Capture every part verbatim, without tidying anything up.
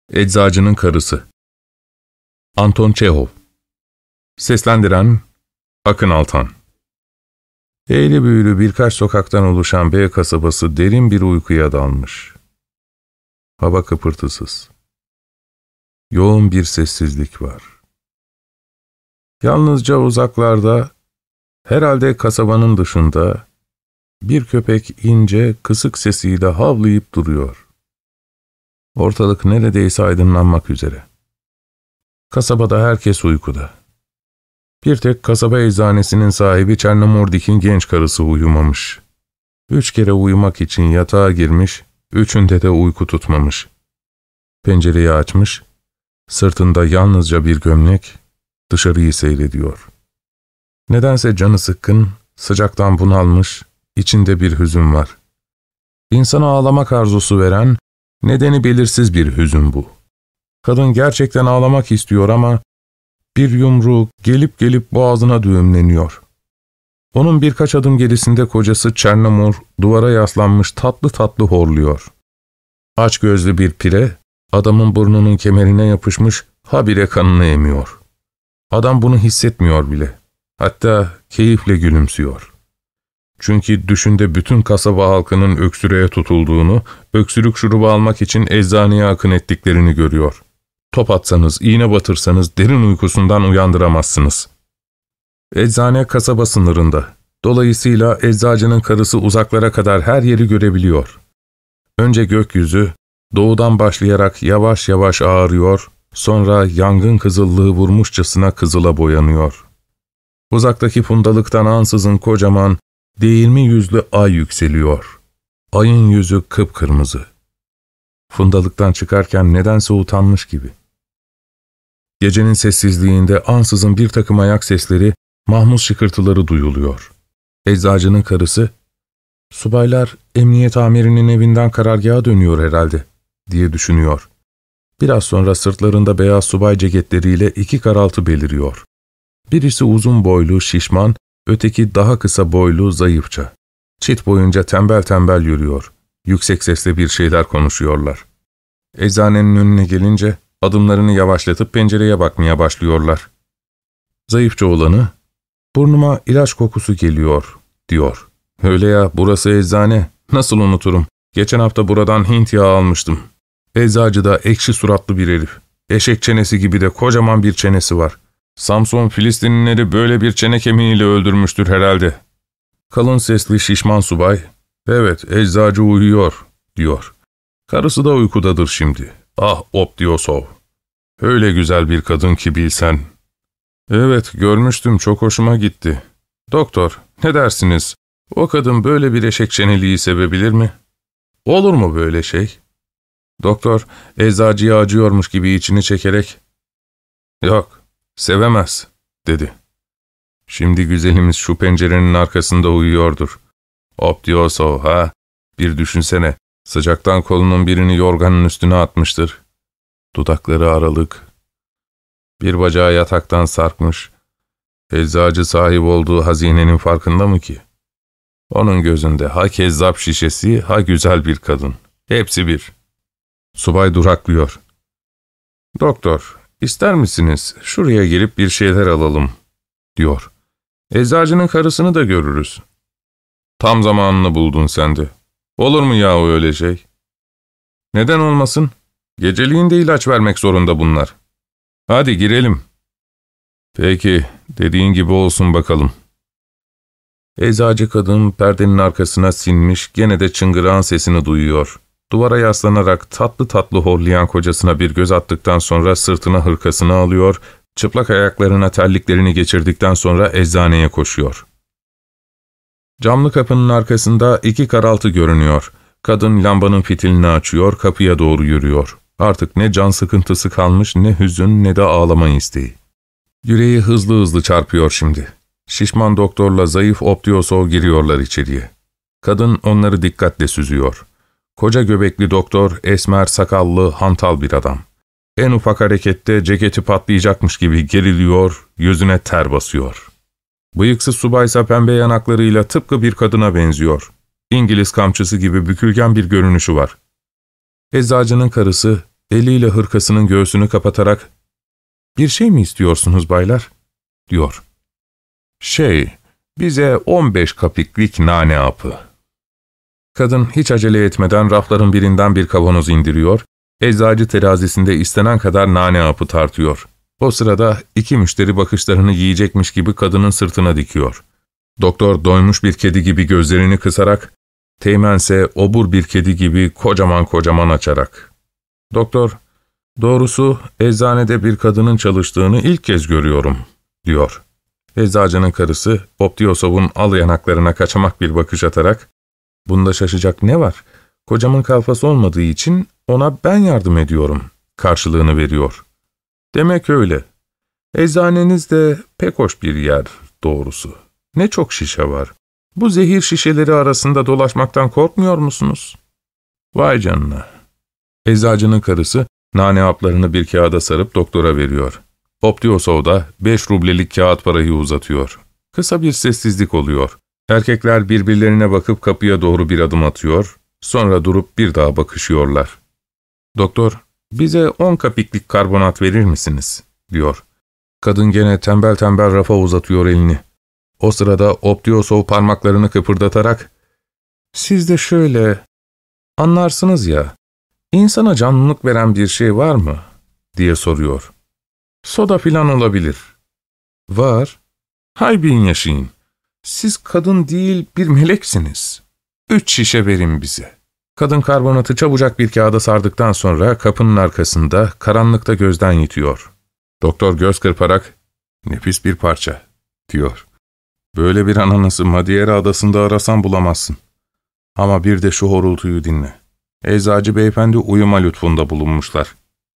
Eczacının Karısı. Anton Çehov. Seslendiren Akın Altan. Eğri büğrü birkaç sokaktan oluşan B kasabası derin bir uykuya dalmış. Hava kıpırtısız. Yoğun bir sessizlik var. Yalnızca uzaklarda, herhalde kasabanın dışında, bir köpek ince, kısık sesiyle havlayıp duruyor. Ortalık neredeyse aydınlanmak üzere. Kasabada herkes uykuda. Bir tek kasaba eczanesinin sahibi Çernomordik'in genç karısı uyumamış. Üç kere uyumak için yatağa girmiş, üçünde de uyku tutmamış. Pencereyi açmış, sırtında yalnızca bir gömlek, dışarıyı seyrediyor. Nedense canı sıkkın, sıcaktan bunalmış, içinde bir hüzün var. İnsana ağlamak arzusu veren, nedeni belirsiz bir hüzün bu. Kadın gerçekten ağlamak istiyor ama bir yumru gelip gelip boğazına düğümleniyor. Onun birkaç adım gerisinde kocası Çernomor duvara yaslanmış tatlı tatlı horluyor. Aç gözlü bir pire, adamın burnunun kemerine yapışmış, habire kanını emiyor. Adam bunu hissetmiyor bile. Hatta keyifle gülümsüyor. Çünkü düşünde bütün kasaba halkının öksürüğe tutulduğunu, öksürük şurubu almak için eczaneye akın ettiklerini görüyor. Top atsanız, iğne batırsanız derin uykusundan uyandıramazsınız. Eczane kasaba sınırında. Dolayısıyla eczacının karısı uzaklara kadar her yeri görebiliyor. Önce gökyüzü, doğudan başlayarak yavaş yavaş ağarıyor, sonra yangın kızıllığı vurmuşçasına kızıla boyanıyor. Uzaktaki fundalıktan ansızın kocaman, değirmi yüzlü ay yükseliyor. Ayın yüzü kıpkırmızı. Fundalıktan çıkarken nedense utanmış gibi. Gecenin sessizliğinde ansızın bir takım ayak sesleri, mahmuz şıkırtıları duyuluyor. Eczacının karısı, "Subaylar emniyet amirinin evinden karargaha dönüyor herhalde," diye düşünüyor. Biraz sonra sırtlarında beyaz subay ceketleriyle iki karaltı beliriyor. Birisi uzun boylu, şişman, öteki daha kısa boylu, zayıfça. Çit boyunca tembel tembel yürüyor. Yüksek sesle bir şeyler konuşuyorlar. Eczanenin önüne gelince adımlarını yavaşlatıp pencereye bakmaya başlıyorlar. Zayıfça olanı, "Burnuma ilaç kokusu geliyor," diyor. "Öyle ya, burası eczane. Nasıl unuturum? Geçen hafta buradan Hint yağı almıştım. Eczacı da ekşi suratlı bir herif. Eşek çenesi gibi de kocaman bir çenesi var. Samson Filistinlileri böyle bir çene kemiğiyle öldürmüştür herhalde." Kalın sesli şişman subay, "Evet, eczacı uyuyor," diyor. "Karısı da uykudadır şimdi. Ah Optiosov. Öyle güzel bir kadın ki bilsen." "Evet, görmüştüm, çok hoşuma gitti. Doktor, ne dersiniz? O kadın böyle bir eşek çeneliği sevebilir mi? Olur mu böyle şey?" Doktor, eczacıya acıyormuş gibi içini çekerek, "Yok, sevemez," dedi. "Şimdi güzelimiz şu pencerenin arkasında uyuyordur. Optiosov ha, bir düşünsene, sıcaktan kolunun birini yorganın üstüne atmıştır. Dudakları aralık. Bir bacağı yataktan sarkmış. Eczacı sahip olduğu hazinenin farkında mı ki? Onun gözünde ha kezzap şişesi, ha güzel bir kadın. Hepsi bir." Subay duraklıyor. "Doktor, ister misiniz şuraya gelip bir şeyler alalım," diyor. "Eczacının karısını da görürüz." "Tam zamanını buldun sen de. Olur mu yahu öyle şey?" "Neden olmasın? Geceliğin de ilaç vermek zorunda bunlar. Hadi girelim." "Peki, dediğin gibi olsun bakalım." Eczacı kadın perdenin arkasına sinmiş, gene de çıngırağın sesini duyuyor. Duvara yaslanarak tatlı tatlı horlayan kocasına bir göz attıktan sonra sırtına hırkasını alıyor, çıplak ayaklarına terliklerini geçirdikten sonra eczaneye koşuyor. Camlı kapının arkasında iki karaltı görünüyor. Kadın lambanın fitilini açıyor, kapıya doğru yürüyor. Artık ne can sıkıntısı kalmış, ne hüzün, ne de ağlama isteği. Yüreği hızlı hızlı çarpıyor şimdi. Şişman doktorla zayıf Optiosov giriyorlar içeriye. Kadın onları dikkatle süzüyor. Koca göbekli doktor, esmer, sakallı, hantal bir adam. En ufak harekette ceketi patlayacakmış gibi geriliyor, yüzüne ter basıyor. Bıyıksız subaysa pembe yanaklarıyla tıpkı bir kadına benziyor. İngiliz kamçısı gibi bükülgen bir görünüşü var. Eczacının karısı, Eliyle hırkasının göğsünü kapatarak, ''Bir şey mi istiyorsunuz baylar?'' diyor. ''Şey, bize on beş kapiklik nane hapı.'' Kadın hiç acele etmeden rafların birinden bir kavanoz indiriyor, eczacı terazisinde istenen kadar nane hapı tartıyor. O sırada iki müşteri bakışlarını yiyecekmiş gibi kadının sırtına dikiyor. Doktor doymuş bir kedi gibi gözlerini kısarak, Teğmense obur bir kedi gibi kocaman kocaman açarak. Doktor, ''Doğrusu eczanede bir kadının çalıştığını ilk kez görüyorum.'' diyor. Eczacının karısı Optiosov'un al yanaklarına kaçamak bir bakış atarak, ''Bunda şaşacak ne var? Kocamın kalfası olmadığı için ona ben yardım ediyorum.'' karşılığını veriyor. ''Demek öyle. Eczaneniz de pek hoş bir yer doğrusu. Ne çok şişe var. Bu zehir şişeleri arasında dolaşmaktan korkmuyor musunuz?'' ''Vay canına.'' Eczacının karısı nane haplarını bir kağıda sarıp doktora veriyor. Optiosov da beş rublelik kağıt parayı uzatıyor. Kısa bir sessizlik oluyor. Erkekler birbirlerine bakıp kapıya doğru bir adım atıyor, sonra durup bir daha bakışıyorlar. ''Doktor, bize on kapiklik karbonat verir misiniz?'' diyor. Kadın gene tembel tembel rafa uzatıyor elini. O sırada Optiosov parmaklarını kıpırdatarak, ''Siz de şöyle, anlarsınız ya, insana canlılık veren bir şey var mı?'' diye soruyor. ''Soda filan olabilir.'' ''Var. Hay bin yaşayın. Siz kadın değil bir meleksiniz. Üç şişe verin bize.'' Kadın karbonatı çabucak bir kağıda sardıktan sonra kapının arkasında, karanlıkta gözden yitiyor. Doktor göz kırparak, ''Nefis bir parça.'' diyor. ''Böyle bir ananası Madeira adasında arasan bulamazsın. Ama bir de şu horultuyu dinle. Eczacı beyefendi uyuma lütfunda bulunmuşlar.''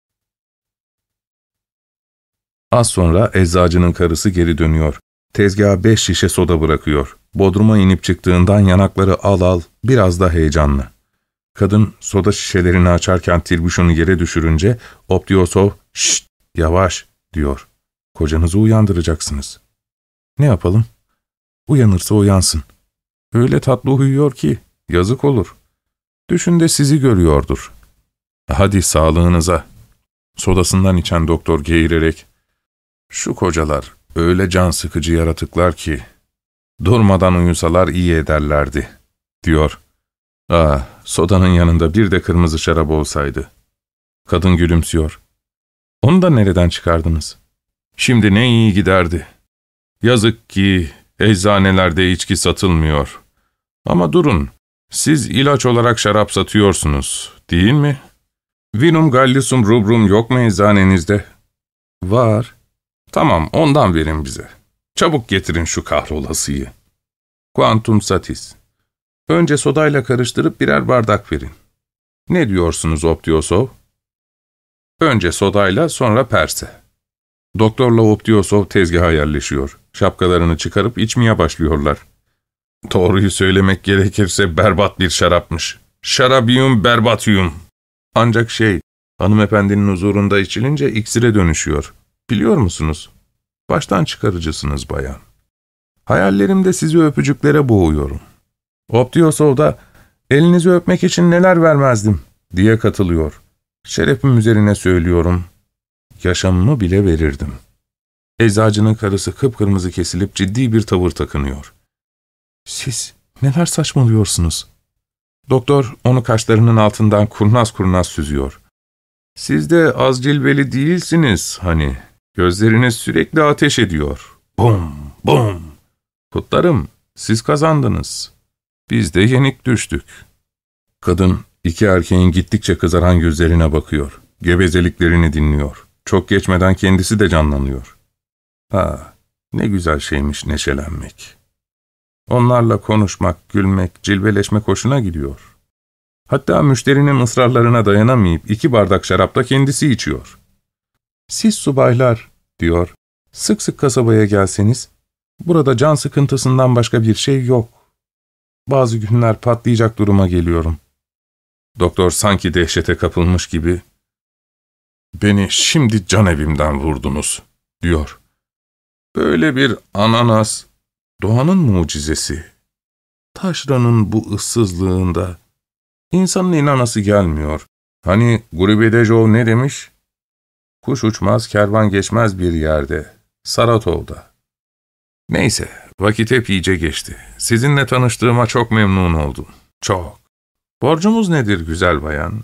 Az sonra eczacının karısı geri dönüyor. Tezgaha beş şişe soda bırakıyor. Bodruma inip çıktığından yanakları al al, biraz da heyecanlı. Kadın soda şişelerini açarken tirbüşonu yere düşürünce Optiosov, ''Şşt, yavaş.'' diyor. ''Kocanızı uyandıracaksınız.'' ''Ne yapalım?'' ''Uyanırsa uyansın. Öyle tatlı uyuyor ki, yazık olur. Düşün de sizi görüyordur.'' ''Hadi sağlığınıza.'' Sodasından içen doktor geğirerek, ''Şu kocalar öyle can sıkıcı yaratıklar ki, durmadan uyusalar iyi ederlerdi.'' diyor. ''Ah, sodanın yanında bir de kırmızı şarap olsaydı.'' Kadın gülümsüyor. ''Onu da nereden çıkardınız?'' ''Şimdi ne iyi giderdi. Yazık ki eczanelerde içki satılmıyor. Ama durun, siz ilaç olarak şarap satıyorsunuz, değil mi? Vinum gallicum rubrum yok mu eczanenizde?'' ''Var.'' ''Tamam, ondan verin bize. Çabuk getirin şu kahrolasıyı.'' ''Quantum satis. Önce sodayla karıştırıp birer bardak verin.'' ''Ne diyorsunuz Optiosov?'' ''Önce sodayla, sonra perse.'' Doktorla Optiosov tezgaha yerleşiyor. Şapkalarını çıkarıp içmeye başlıyorlar. Doğruyu söylemek gerekirse berbat bir şarapmış. Şarabiyum berbatiyum. Ancak şey, hanımefendinin huzurunda içilince iksire dönüşüyor. Biliyor musunuz? Baştan çıkarıcısınız bayan. Hayallerimde sizi öpücüklere boğuyorum. Optiosov da elinizi öpmek için neler vermezdim diye katılıyor. Şerefim üzerine söylüyorum. Yaşamımı bile verirdim. Eczacının karısı kıpkırmızı kesilip ciddi bir tavır takınıyor. Siz neler saçmalıyorsunuz? Doktor onu kaşlarının altından kurnaz kurnaz süzüyor. Siz de az cilveli değilsiniz hani. Gözleriniz sürekli ateş ediyor. Bum bum. Kutlarım, siz kazandınız. Biz de yenik düştük. Kadın iki erkeğin gittikçe kızaran gözlerine bakıyor. Gevezeliklerini dinliyor. Çok geçmeden kendisi de canlanıyor. Ha, ne güzel şeymiş neşelenmek. Onlarla konuşmak, gülmek, cilveleşmek hoşuna gidiyor. Hatta müşterinin ısrarlarına dayanamayıp iki bardak şarapta kendisi içiyor. Siz subaylar, diyor, sık sık kasabaya gelseniz, burada can sıkıntısından başka bir şey yok. Bazı günler patlayacak duruma geliyorum. Doktor sanki dehşete kapılmış gibi, ''Beni şimdi can evimden vurdunuz.'' diyor. ''Böyle bir ananas, doğanın mucizesi. Taşranın bu ıssızlığında insanın inanası gelmiyor. Hani Guribedejov ne demiş? Kuş uçmaz, kervan geçmez bir yerde. Saratov'da. Neyse, vakit hep iyice geçti. Sizinle tanıştığıma çok memnun oldum. Çok. Borcumuz nedir güzel bayan?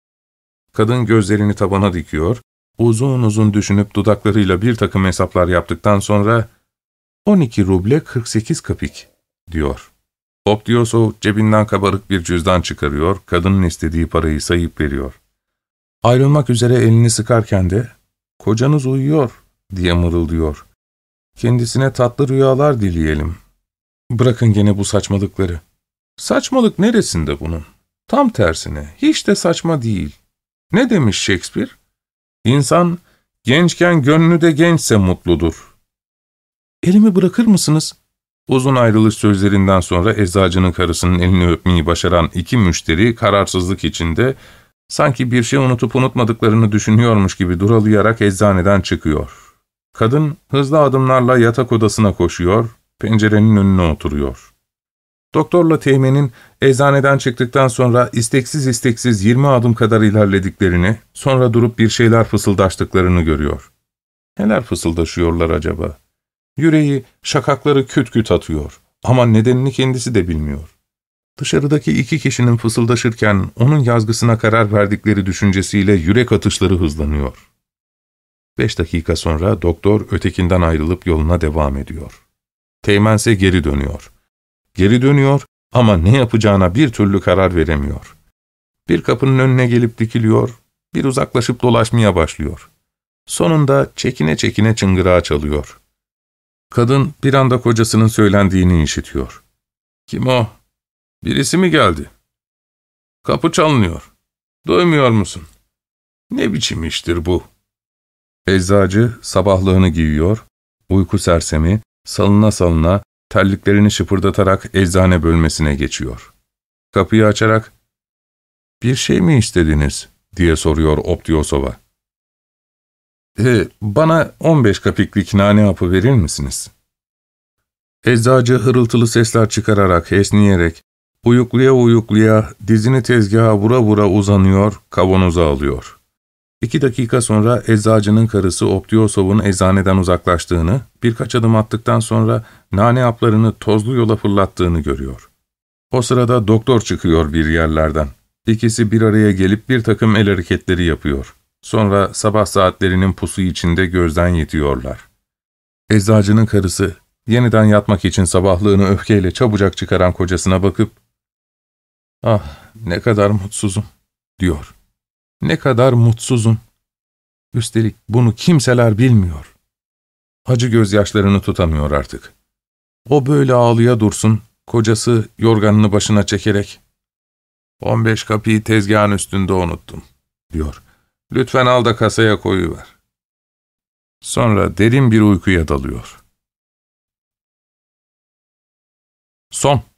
Kadın gözlerini tabana dikiyor, uzun uzun düşünüp dudaklarıyla bir takım hesaplar yaptıktan sonra on iki ruble kırk sekiz kapik diyor. Obtyosov cebinden kabarık bir cüzdan çıkarıyor, kadının istediği parayı sayıp veriyor. Ayrılmak üzere elini sıkarken de kocanız uyuyor diye mırıldıyor. Kendisine tatlı rüyalar dileyelim. Bırakın gene bu saçmalıkları. Saçmalık neresinde bunun? Tam tersine, hiç de saçma değil. Ne demiş Shakespeare? İnsan, gençken gönlü de gençse mutludur. Elimi bırakır mısınız? Uzun ayrılış sözlerinden sonra eczacının karısının elini öpmeyi başaran iki müşteri kararsızlık içinde, sanki bir şey unutup unutmadıklarını düşünüyormuş gibi duralayarak eczaneden çıkıyor. Kadın hızlı adımlarla yatak odasına koşuyor, pencerenin önüne oturuyor. Doktorla Teğmen'in eczaneden çıktıktan sonra isteksiz isteksiz yirmi adım kadar ilerlediklerini, sonra durup bir şeyler fısıldaştıklarını görüyor. Neler fısıldaşıyorlar acaba? Yüreği, şakakları küt küt atıyor ama nedenini kendisi de bilmiyor. Dışarıdaki iki kişinin fısıldaşırken onun yazgısına karar verdikleri düşüncesiyle yürek atışları hızlanıyor. Beş dakika sonra doktor ötekinden ayrılıp yoluna devam ediyor. Teğmense geri dönüyor. Geri dönüyor ama ne yapacağına bir türlü karar veremiyor. Bir kapının önüne gelip dikiliyor, bir uzaklaşıp dolaşmaya başlıyor. Sonunda çekine çekine çıngırağı çalıyor. Kadın bir anda kocasının söylendiğini işitiyor. Kim o? Birisi mi geldi? Kapı çalınıyor. Duymuyor musun? Ne biçim iştir bu? Eczacı sabahlığını giyiyor, uyku sersemi, salına salına, terliklerini şıpırdatarak eczane bölmesine geçiyor. Kapıyı açarak, ''Bir şey mi istediniz?'' diye soruyor Obtyosov'a. E, ''Bana on beş kapiklik nane hapı verir misiniz?'' Eczacı hırıltılı sesler çıkararak, esniyerek, uyukluya uyukluya, dizini tezgaha vura vura uzanıyor, kavanozu alıyor. İki dakika sonra eczacının karısı Obtyosov'un eczaneden uzaklaştığını, birkaç adım attıktan sonra nane haplarını tozlu yola fırlattığını görüyor. O sırada doktor çıkıyor bir yerlerden. İkisi bir araya gelip bir takım el hareketleri yapıyor. Sonra sabah saatlerinin pusu içinde gözden yetiyorlar. Eczacının karısı, yeniden yatmak için sabahlığını öfkeyle çabucak çıkaran kocasına bakıp, ''Ah, ne kadar mutsuzum.'' diyor. ''Ne kadar mutsuzum. Üstelik bunu kimseler bilmiyor.'' Acı gözyaşlarını tutamıyor artık. O böyle ağlıya dursun, kocası yorganını başına çekerek, ''On beş kapıyı tezgahın üstünde unuttum.'' diyor. ''Lütfen al da kasaya koyuver.'' Sonra derin bir uykuya dalıyor. Son.